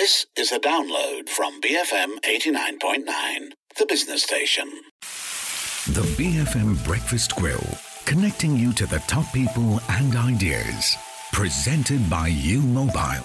This is a download from BFM 89.9, the business station. The BFM Breakfast Grill, connecting you to the top people and ideas. Presented by U Mobile.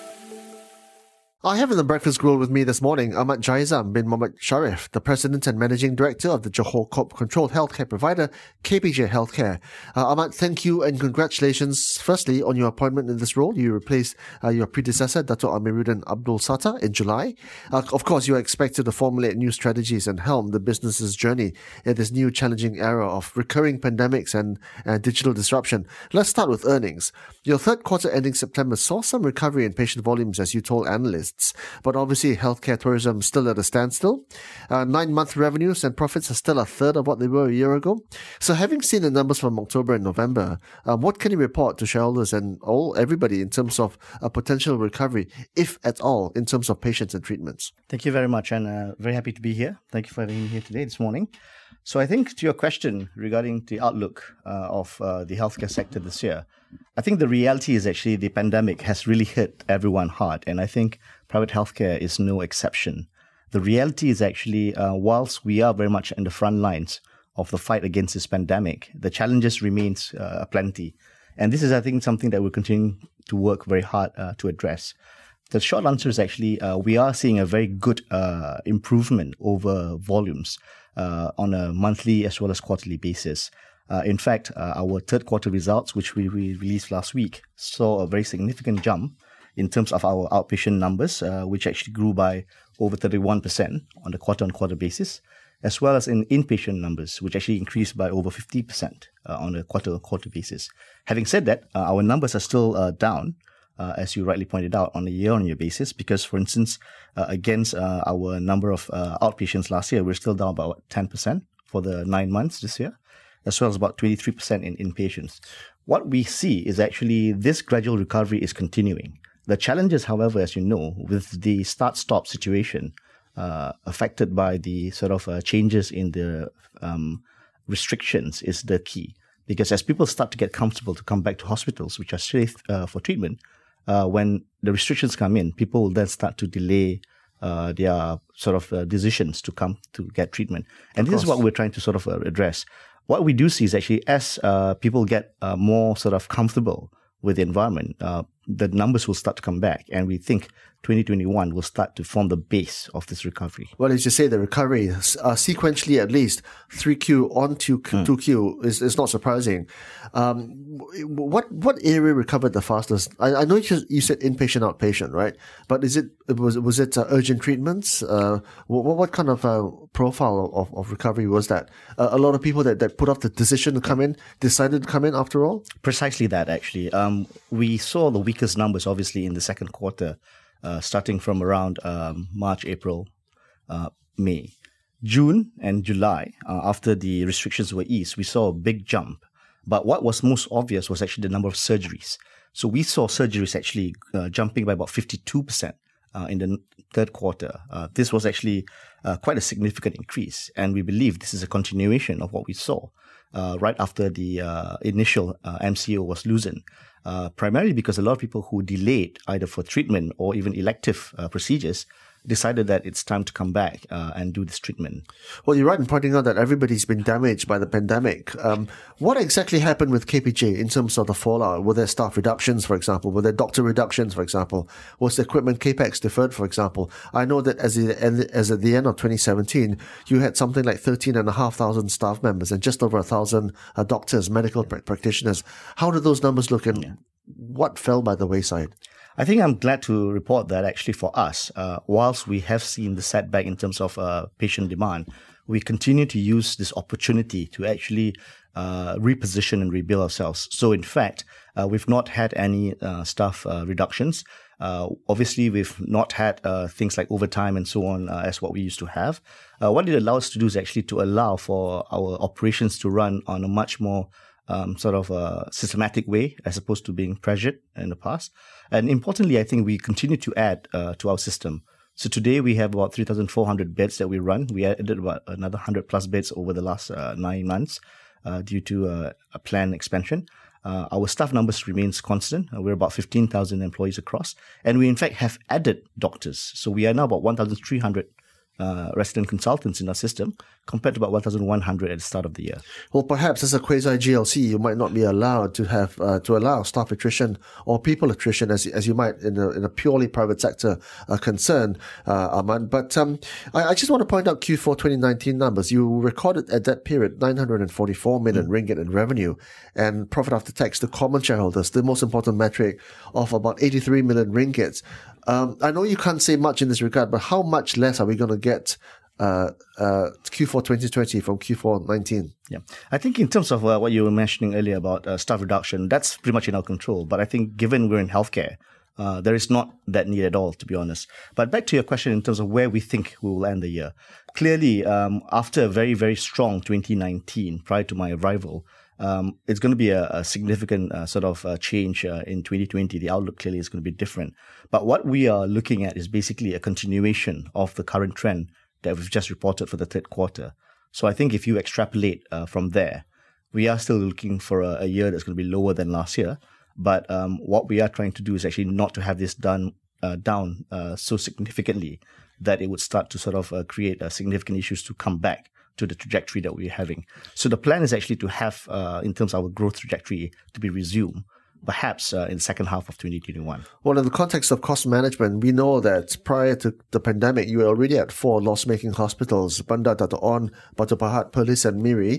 I have in the Breakfast Grill with me this morning Ahmad Jaizam bin Mohamed Sharif, the President and Managing Director of the Johor Corp-controlled healthcare provider, KPJ Healthcare. Ahmad, thank you and congratulations, firstly, on your appointment in this role. You replaced your predecessor, Dato' Amiruddin Abdul Sattar, in July. Of course, you are expected to formulate new strategies and helm the business's journey in this new challenging era of recurring pandemics and digital disruption. Let's start with earnings. Your third quarter ending September saw some recovery in patient volumes, as you told analysts. But obviously, healthcare tourism still at a standstill. 9-month revenues and profits are still a third of what they were a year ago. So having seen the numbers from October and November, what can you report to shareholders and everybody in terms of a potential recovery, if at all, in terms of patients and treatments? Thank you very much, and very happy to be here. Thank you for having me here today, this morning. So I think to your question regarding the outlook of the healthcare sector this year, I think the reality is actually the pandemic has really hit everyone hard, and I think private healthcare is no exception. The reality is actually, whilst we are very much in the front lines of the fight against this pandemic, the challenges remains plenty. And this is, I think, something that we'll continue to work very hard to address. The short answer is actually, we are seeing a very good improvement over volumes on a monthly as well as quarterly basis. In fact, our third quarter results, which we released last week, saw a very significant jump in terms of our outpatient numbers, which actually grew by over 31% on a quarter-on-quarter basis, as well as in inpatient numbers, which actually increased by over 50% on a quarter-on-quarter basis. Having said that, our numbers are still down, as you rightly pointed out, on a year-on-year basis, because, for instance, against our number of outpatients last year, we're still down about 10% for the 9 months this year, as well as about 23% in inpatients. What we see is actually this gradual recovery is continuing. The challenges, however, as you know, with the start-stop situation affected by the sort of changes in the restrictions is the key. Because as people start to get comfortable to come back to hospitals, which are safe for treatment, when the restrictions come in, people will then start to delay their sort of decisions to come to get treatment. And this is what we're trying to sort of address. What we do see is actually as people get more sort of comfortable with the environment, the numbers will start to come back, and we think 2021 will start to form the base of this recovery. Well, as you say, the recovery, sequentially at least, 3Q on to 2Q is not surprising. What area recovered the fastest? I know you said inpatient, outpatient, right? But was it urgent treatments? What kind of profile of recovery was that? A lot of people that put off the decision to come in decided to come in after all? Precisely that, actually. We saw the weakest numbers, obviously, in the second quarter, starting from around March, April, May. June and July, after the restrictions were eased, we saw a big jump. But what was most obvious was actually the number of surgeries. So we saw surgeries actually jumping by about 52% in the third quarter. This was actually quite a significant increase, and we believe this is a continuation of what we saw right after the initial MCO was loosened. Primarily because a lot of people who delayed either for treatment or even elective procedures decided that it's time to come back and do this treatment. Well, you're right in pointing out that everybody's been damaged by the pandemic. What exactly happened with KPJ in terms of the fallout? Were there staff reductions, for example? Were there doctor reductions, for example? Was the equipment capex deferred, for example? I know that as at the end of 2017, you had something like 13,500 staff members and just over 1,000 doctors, medical practitioners. How did those numbers look, and what fell by the wayside? I think I'm glad to report that actually for us, whilst we have seen the setback in terms of patient demand, we continue to use this opportunity to actually reposition and rebuild ourselves. So in fact, we've not had any staff reductions. Obviously, we've not had things like overtime and so on as what we used to have. What it allows us to do is actually to allow for our operations to run on a much more sort of a systematic way as opposed to being pressured in the past. And importantly, I think we continue to add to our system. So today we have about 3,400 beds that we run. We added about another 100 plus beds over the last 9 months due to a planned expansion. Our staff numbers remains constant. We're about 15,000 employees across. And we, in fact, have added doctors. So we are now about 1,300 resident consultants in our system, compared to about 1,100 at the start of the year. Well, perhaps as a quasi-GLC, you might not be allowed to have to allow staff attrition or people attrition as you might in a purely private sector concern, Ahmad. But I just want to point out Q4 2019 numbers. You recorded at that period 944 million ringgit in revenue and profit after tax to common shareholders, the most important metric, of about 83 million ringgit. I know you can't say much in this regard, but how much less are we going to get Q4 2020 from Q4 19? Yeah, I think in terms of what you were mentioning earlier about staff reduction, that's pretty much in our control. But I think given we're in healthcare, there is not that need at all, to be honest. But back to your question in terms of where we think we will end the year. Clearly, after a very, very strong 2019, prior to my arrival, it's going to be a significant change in 2020. The outlook clearly is going to be different. But what we are looking at is basically a continuation of the current trend that we've just reported for the third quarter. So I think if you extrapolate from there, we are still looking for a year that's going to be lower than last year. But what we are trying to do is actually not to have this down so significantly that it would start to create significant issues to come back to the trajectory that we're having. So the plan is actually to have, in terms of our growth trajectory, to be resumed, perhaps in the second half of 2021. Well, in the context of cost management, we know that prior to the pandemic, you were already at 4 loss-making hospitals, Bandar Dato' On, Batu Pahat, Perlis and Miri.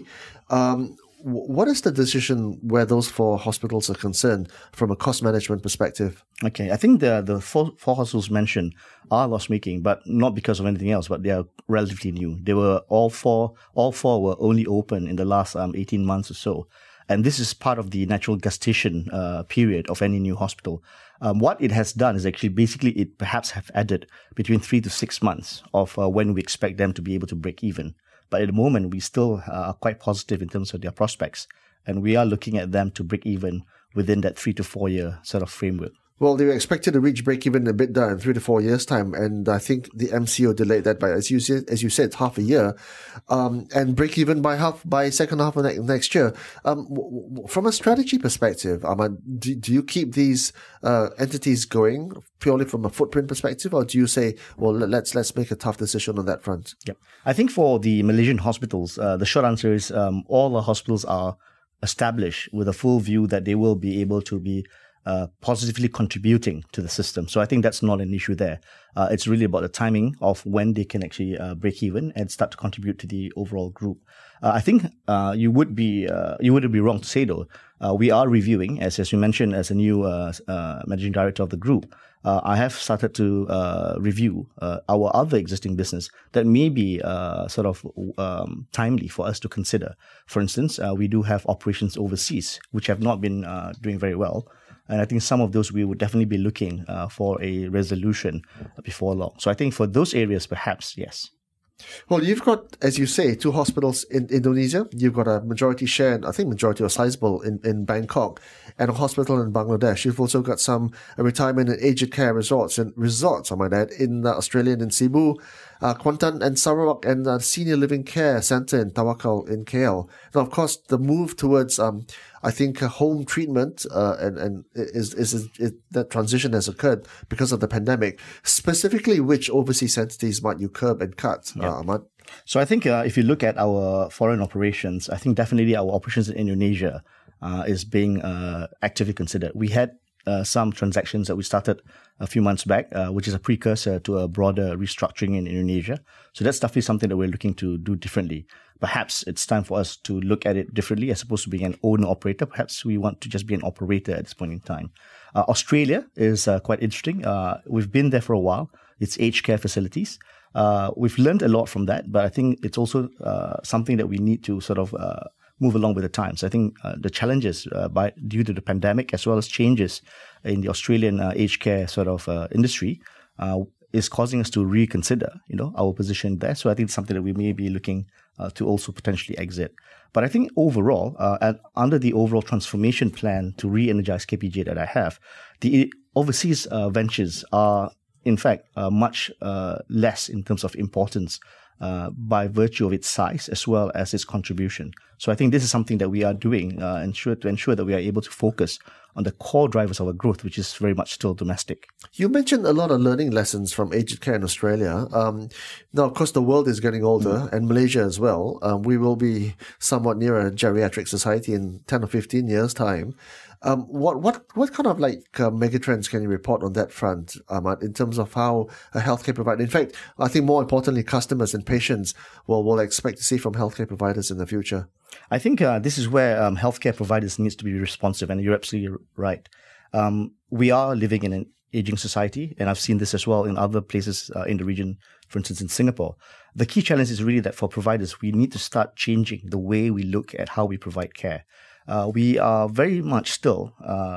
What is the decision where those 4 hospitals are concerned from a cost management perspective? Okay, I think the four hospitals mentioned are loss-making, but not because of anything else, but they are relatively new. They were all four were only open in the last 18 months or so. And this is part of the natural gestation period of any new hospital. What it has done is actually basically it perhaps have added between 3 to 6 months of when we expect them to be able to break even. But at the moment, we still are quite positive in terms of their prospects. And we are looking at them to break even within that 3 to 4 year sort of framework. Well, they were expected to reach break-even EBITDA in 3 to 4 years' time, and I think the MCO delayed that by, as you said, half a year, and break-even by second half of next year. From a strategy perspective, Ahmad, do you keep these entities going purely from a footprint perspective, or do you say, well, let's make a tough decision on that front? Yeah, I think for the Malaysian hospitals, the short answer is all the hospitals are established with a full view that they will be able to be positively contributing to the system. So I think that's not an issue there. It's really about the timing of when they can actually break even and start to contribute to the overall group. I think you wouldn't be wrong to say though. We are reviewing, as you mentioned, as a new managing director of the group. I have started to review our other existing business that may be timely for us to consider. For instance, we do have operations overseas, which have not been doing very well. And I think some of those we would definitely be looking for a resolution before long. So I think for those areas, perhaps, yes. Well, you've got, as you say, 2 hospitals in Indonesia. You've got a majority share, and I think majority or sizable in Bangkok, and a hospital in Bangladesh. You've also got some retirement and aged care resorts, I might add, in Australia and in Cebu, Kuantan and Sarawak, and senior living care centre in Tawakal in KL. Now, of course, the move towards I think home treatment and that transition has occurred because of the pandemic. Specifically, which overseas entities might you curb and cut, Ahmad? So I think if you look at our foreign operations, I think definitely our operations in Indonesia is being actively considered. We had some transactions that we started a few months back, which is a precursor to a broader restructuring in Indonesia. So that's definitely something that we're looking to do differently. Perhaps it's time for us to look at it differently as opposed to being an owner-operator. Perhaps we want to just be an operator at this point in time. Australia is quite interesting. We've been there for a while. It's aged care facilities. We've learned a lot from that, but I think it's also something that we need to move along with the times. I think the challenges due to the pandemic as well as changes in the Australian aged care industry is causing us to reconsider, our position there. So I think it's something that we may be looking to also potentially exit. But I think overall, under the overall transformation plan to re-energize KPJ that I have, the overseas ventures are in fact, much less in terms of importance by virtue of its size as well as its contribution. So I think this is something that we are doing to ensure that we are able to focus on the core drivers of our growth, which is very much still domestic. You mentioned a lot of learning lessons from aged care in Australia. Now, of course, the world is getting older, and Malaysia as well. We will be somewhat near a geriatric society in 10 or 15 years' time. What kind of megatrends can you report on that front, Ahmad, in terms of how a healthcare provider, in fact, I think more importantly, customers and patients will expect to see from healthcare providers in the future? I think this is where healthcare providers needs to be responsive, and you're absolutely right. We are living in an aging society, and I've seen this as well in other places in the region, for instance, in Singapore. The key challenge is really that for providers, we need to start changing the way we look at how we provide care. We are very much still,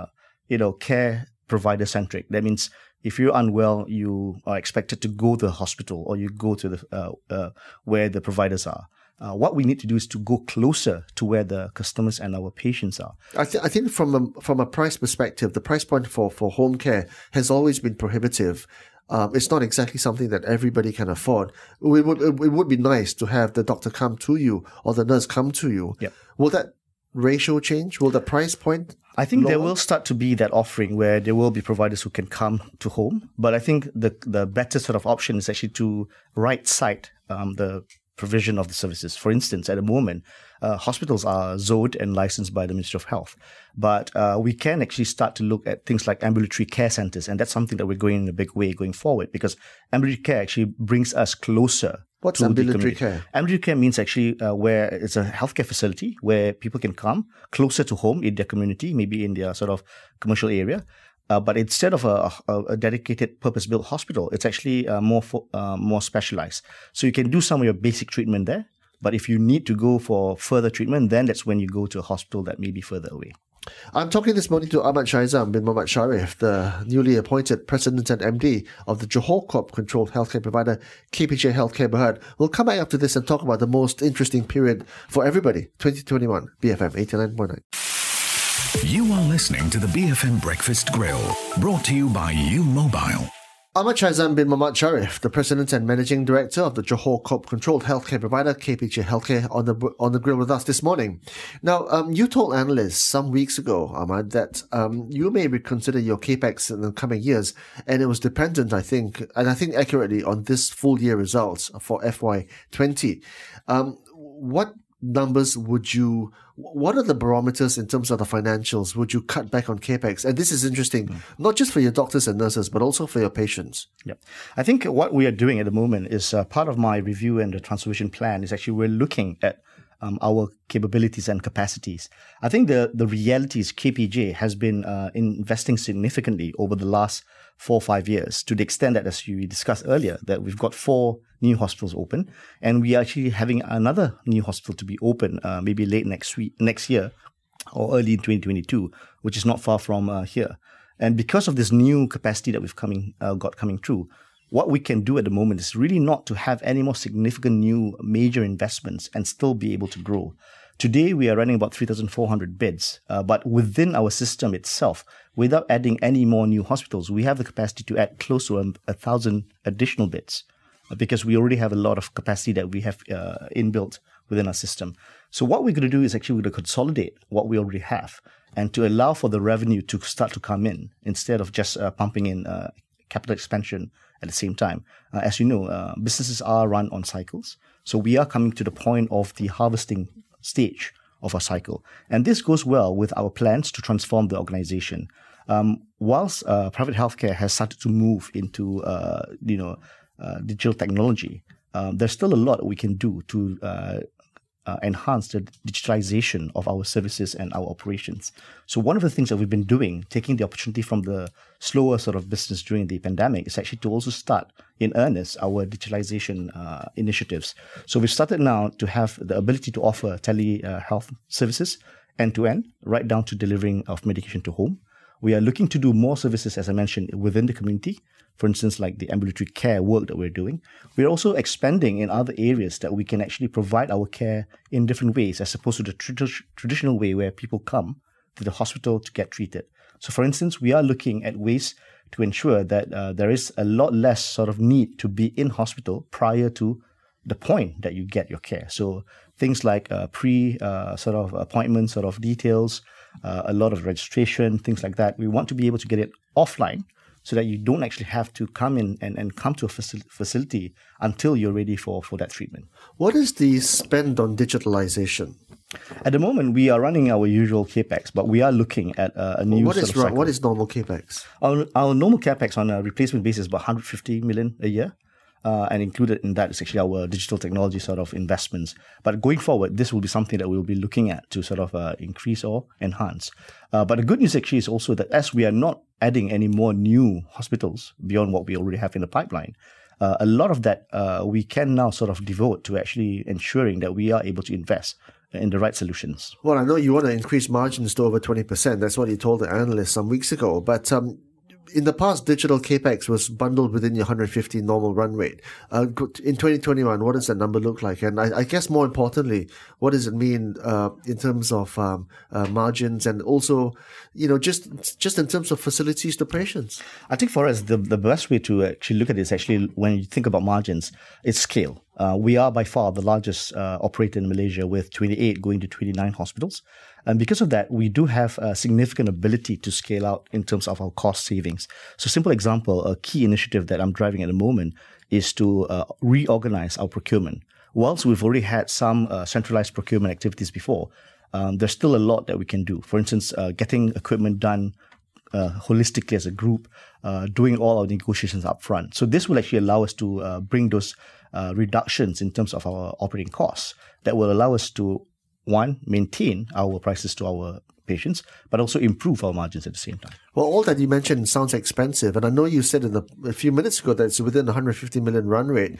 care provider-centric. That means if you're unwell, you are expected to go to the hospital or you go to the where the providers are. What we need to do is to go closer to where the customers and our patients are. I think from a price perspective, the price point for home care has always been prohibitive. It's not exactly something that everybody can afford. It would be nice to have the doctor come to you or the nurse come to you. Yep. Will that ratio change? Will the price point I think lower? There will start to be that offering where there will be providers who can come to home. But I think the better sort of option is actually to right-side the provision of the services. For instance, at the moment, hospitals are zoned and licensed by the Ministry of Health. But we can actually start to look at things like ambulatory care centers. And that's something that we're going in a big way going forward, because ambulatory care actually brings us closer. What's ambulatory care? Ambulatory care means actually where it's a healthcare facility where people can come closer to home in their community, maybe in their sort of commercial area. But instead of a dedicated purpose-built hospital, it's actually more specialized. So you can do some of your basic treatment there. But if you need to go for further treatment, then that's when you go to a hospital that may be further away. I'm talking this morning to Ahmad Shaizam bin Mohamed Sharif, the newly appointed President and MD of the Johor Corp-controlled healthcare provider KPJ Healthcare Berhad. We'll come back after this and talk about the most interesting period for everybody, 2021, BFM 89.9. You are listening to the BFM Breakfast Grill, brought to you by U Mobile. Ahmad Shaizam bin Mohamed Sharif, the President and Managing Director of the Johor Corp-controlled healthcare provider KPJ Healthcare, on the grill with us this morning. Now, you told analysts some weeks ago, Ahmad, that you may reconsider your capex in the coming years, and it was dependent, I think accurately, on this full year results for FY20. What numbers what are the barometers in terms of the financials would you cut back on capex? And this is interesting, not just for your doctors and nurses, but also for your patients. Yeah, I think what we are doing at the moment is part of my review and the transformation plan is actually we're looking at our capabilities and capacities. I think the reality is KPJ has been investing significantly over the last 4 or 5 years, to the extent that, as you discussed earlier, that we've got 4 new hospitals open, and we are actually having another new hospital to be open maybe late next year or early in 2022, which is not far from here. And because of this new capacity that we've got coming through, what we can do at the moment is really not to have any more significant new major investments and still be able to grow. Today, we are running about 3,400 beds, but within our system itself, without adding any more new hospitals, we have the capacity to add close to 1,000 additional beds, because we already have a lot of capacity that we have inbuilt within our system. So what we're going to do is actually we're going to consolidate what we already have and to allow for the revenue to start to come in instead of just pumping in capital expansion at the same time. As you know, businesses are run on cycles. So we are coming to the point of the harvesting stage of our cycle. And this goes well with our plans to transform the organization. Whilst private healthcare has started to move into digital technology, there's still a lot we can do to enhance the digitalization of our services and our operations. So one of the things that we've been doing, taking the opportunity from the slower sort of business during the pandemic, is actually to also start in earnest our digitalization initiatives. So we've started now to have the ability to offer telehealth services end-to-end, right down to delivering of medication to home. We are looking to do more services, as I mentioned, within the community. For instance, like the ambulatory care work that we're doing. We're also expanding in other areas that we can actually provide our care in different ways, as opposed to the traditional way where people come to the hospital to get treated. So, for instance, we are looking at ways to ensure that there is a lot less sort of need to be in hospital prior to the point that you get your care. So things like sort of appointment sort of details, a lot of registration, things like that. We want to be able to get it offline so that you don't actually have to come in and come to a facility until you're ready for that treatment. What is the spend on digitalization? At the moment, we are running our usual CapEx, but we are looking at a new What is normal CapEx? Our normal CapEx on a replacement basis is about 150 million a year. And included in that is actually our digital technology sort of investments. But going forward, this will be something that we'll be looking at to sort of increase or enhance. But the good news actually is also that as we are not adding any more new hospitals beyond what we already have in the pipeline, a lot of that we can now sort of devote to actually ensuring that we are able to invest in the right solutions. Well, I know you want to increase margins to over 20%. That's what you told the analysts some weeks ago. But in the past, digital CapEx was bundled within your 150 normal run rate. In 2021, what does that number look like? And I guess more importantly, what does it mean in terms of margins and also, just in terms of facilities to patients? I think for us, the best way to actually look at it is actually when you think about margins, it's scale. We are by far the largest operator in Malaysia with 28 going to 29 hospitals. And because of that, we do have a significant ability to scale out in terms of our cost savings. So simple example, a key initiative that I'm driving at the moment is to reorganize our procurement. Whilst we've already had some centralized procurement activities before, there's still a lot that we can do. For instance, getting equipment done holistically as a group, doing all our negotiations up front. So this will actually allow us to bring those reductions in terms of our operating costs that will allow us to, one, maintain our prices to our patients, but also improve our margins at the same time. Well, all that you mentioned sounds expensive. And I know you said a few minutes ago that it's within the 150 million run rate.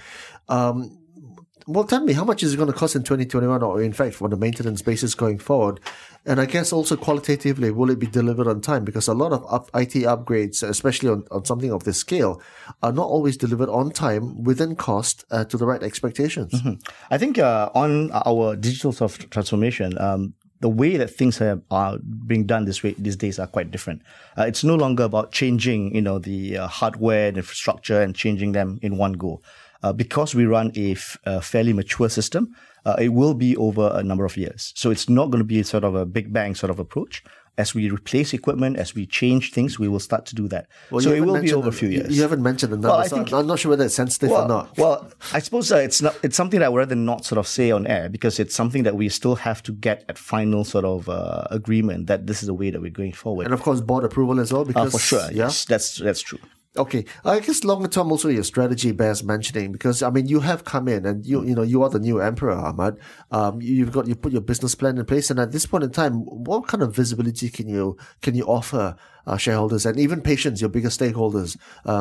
Well, tell me, how much is it going to cost in 2021 or in fact on a maintenance basis going forward? And I guess also qualitatively, will it be delivered on time? Because a lot of IT upgrades, especially on something of this scale, are not always delivered on time within cost to the right expectations. Mm-hmm. I think on our digital sort of transformation, the way that things are being done these days are quite different. It's no longer about changing, the hardware and infrastructure and changing them in one go. Because we run a fairly mature system, it will be over a number of years. So it's not going to be sort of a big bang sort of approach. As we replace equipment, as we change things, we will start to do that. Well, so it will be over a few years. You haven't mentioned the numbers. Well, I'm not sure whether it's sensitive or not. Well, I suppose it's something that I would rather not sort of say on air because it's something that we still have to get at final sort of agreement that this is the way that we're going forward. And of course, board approval as well. Because for sure, yes, that's true. Okay, I guess longer term also your strategy bears mentioning because you have come in and you are the new emperor, Ahmad. You put your business plan in place, and at this point in time, what kind of visibility can you offer shareholders and even patients, your biggest stakeholders,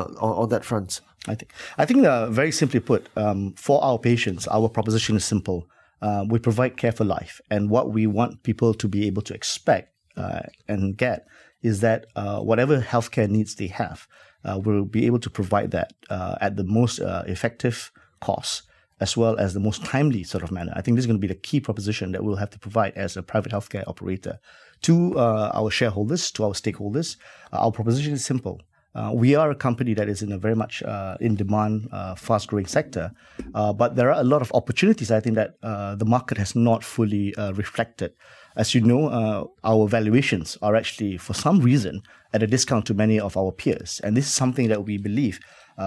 on that front? I think very simply put, for our patients, our proposition is simple. We provide care for life, and what we want people to be able to expect and get is that whatever healthcare needs they have. We'll be able to provide that at the most effective cost as well as the most timely sort of manner. I think this is going to be the key proposition that we'll have to provide as a private healthcare operator to our shareholders, to our stakeholders. Our proposition is simple. We are a company that is in a very much in-demand, fast-growing sector, but there are a lot of opportunities, I think, that the market has not fully reflected. As you know, our valuations are actually, for some reason, at a discount to many of our peers. And this is something that we believe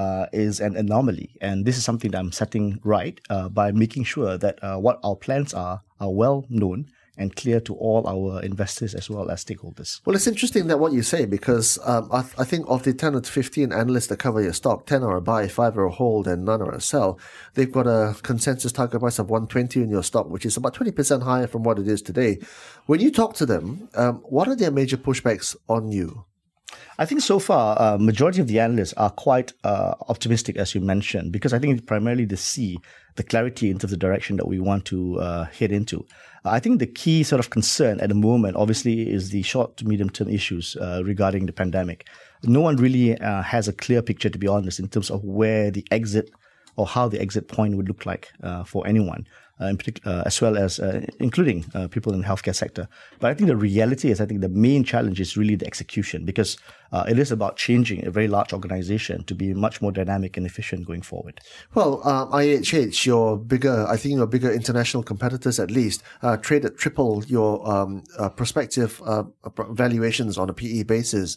is an anomaly. And this is something that I'm setting right by making sure that what our plans are well known and clear to all our investors as well as stakeholders. Well, it's interesting that what you say because I think of the 10 or 15 analysts that cover your stock, 10 are a buy, 5 are a hold, and none are a sell. They've got a consensus target price of 120 in your stock, which is about 20% higher from what it is today. When you talk to them, what are their major pushbacks on you? I think so far, majority of the analysts are quite optimistic, as you mentioned, because I think primarily they see the clarity into the direction that we want to head into. I think the key sort of concern at the moment, obviously, is the short to medium term issues regarding the pandemic. No one really has a clear picture, to be honest, in terms of where the exit or how the exit point would look like for anyone, in particular, as well as including people in the healthcare sector. But I think the reality is, I think the main challenge is really the execution, because it is about changing a very large organization to be much more dynamic and efficient going forward. Well, IHH, your bigger international competitors at least, traded triple your prospective valuations on a PE basis.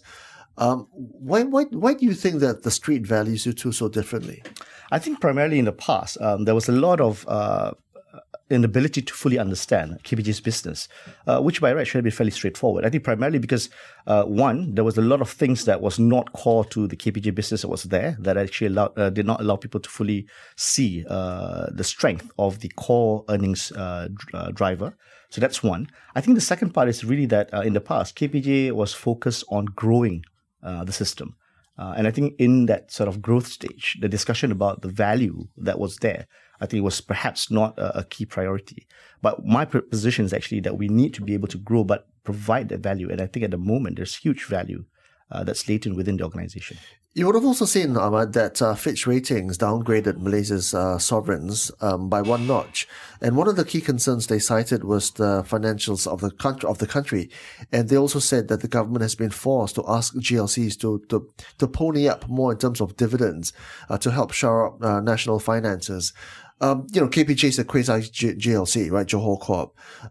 Why do you think that the street values you two so differently? I think primarily in the past, there was a lot of inability to fully understand KPJ's business, which by right should have been fairly straightforward. I think primarily because, one, there was a lot of things that was not core to the KPJ business that was there, that actually did not allow people to fully see the strength of the core earnings driver. So that's one. I think the second part is really that in the past, KPJ was focused on growing the system. And I think in that sort of growth stage, the discussion about the value that was there, I think it was perhaps not a key priority. But my position is actually that we need to be able to grow, but provide that value. And I think at the moment, there's huge value that's latent within the organization. You would have also seen, Ahmad, that Fitch Ratings downgraded Malaysia's sovereigns by one notch. And one of the key concerns they cited was the financials of the country. And they also said that the government has been forced to ask GLCs to pony up more in terms of dividends to help shore up national finances. KPJ is a quasi-GLC, right? Johor Corp.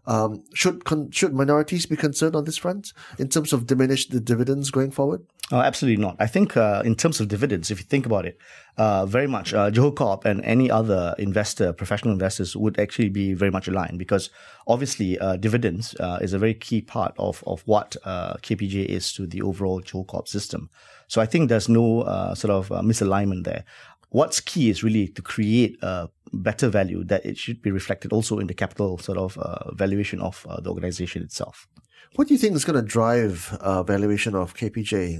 Should minorities be concerned on this front in terms of diminished the dividends going forward? Oh, absolutely not. I think in terms of dividends, if you think about it, very much Johor Corp and any other professional investors would actually be very much aligned, because obviously dividends is a very key part of what KPJ is to the overall Johor Corp system. So I think there's no sort of misalignment there. What's key is really to create a better value that it should be reflected also in the capital sort of valuation of the organization itself. What do you think is going to drive valuation of KPJ,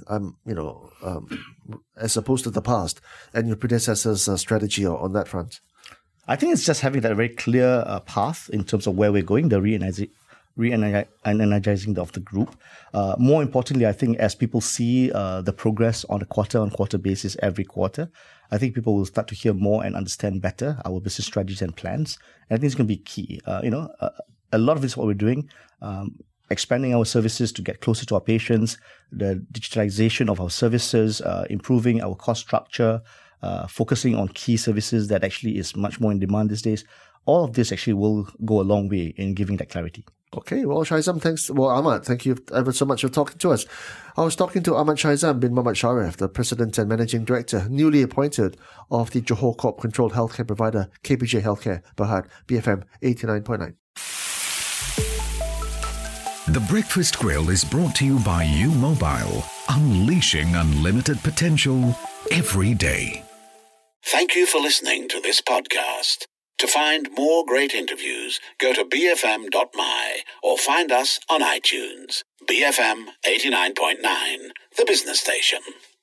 as opposed to the past and your predecessor's strategy on that front? I think it's just having that very clear path in terms of where we're going, the re-energizing of the group. More importantly, I think as people see the progress on a quarter-on-quarter basis every quarter, I think people will start to hear more and understand better our business strategies and plans. And I think it's going to be key. A lot of this is what we're doing, expanding our services to get closer to our patients, the digitalization of our services, improving our cost structure, focusing on key services that actually is much more in demand these days. All of this actually will go a long way in giving that clarity. Okay, well, Shaizam, thanks. Well, Ahmad, thank you ever so much for talking to us. I was talking to Ahmad Shaizam bin Mohamed Sharif, the President and Managing Director, newly appointed of the Johor Corp-controlled healthcare provider KPJ Healthcare, Berhad, BFM 89.9. The Breakfast Grill is brought to you by U Mobile, unleashing unlimited potential every day. Thank you for listening to this podcast. To find more great interviews, go to bfm.my or find us on iTunes. BFM 89.9, the business station.